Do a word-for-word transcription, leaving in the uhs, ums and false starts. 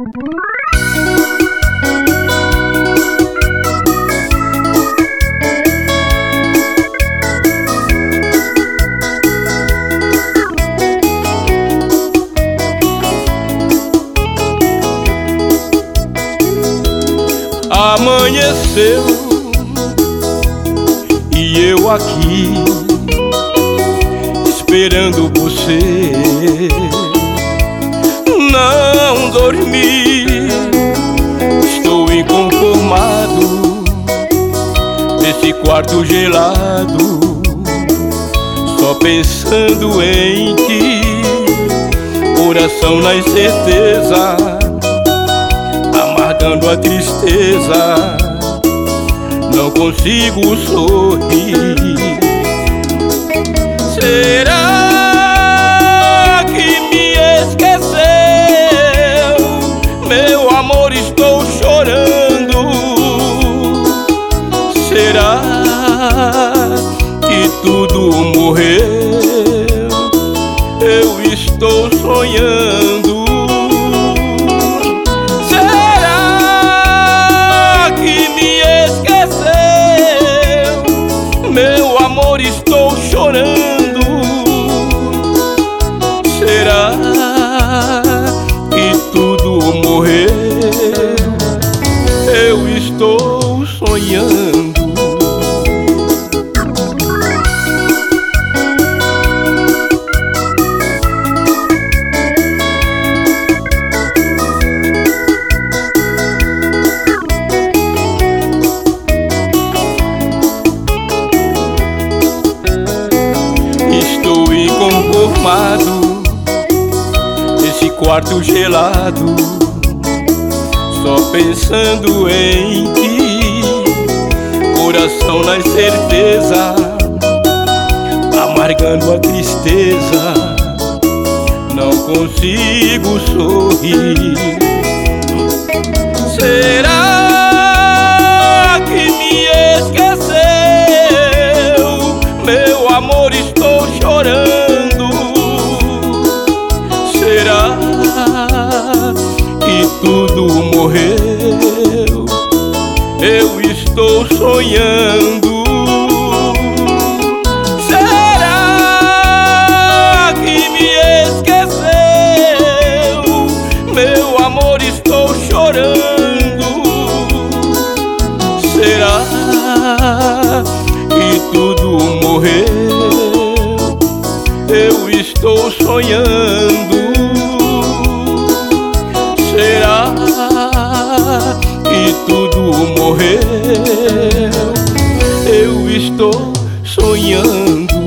Amanheceu e eu aqui esperando você. Não dormi, estou inconformado nesse quarto gelado, só pensando em ti, coração na incerteza, amargando a tristeza, não consigo sorrir. Será que me esqueceu? Meu amor, estou chorando. Será que tudo morreu? Eu estou sonhando. Meu amor, estou chorando. Será que tudo morreu? Eu estou sonhando. Estou inconformado nesse quarto gelado, só pensando em ti, coração na incerteza, amargando a tristeza, não consigo sorrir. Será que me esqueceu? Meu amor, estou chorando. Será que tudo morreu? Eu estou sonhando. Será que me esqueceu? Meu amor, estou chorando. Será que tudo morreu? Eu estou sonhando. Será que tudo morreu? Eu estou sonhando.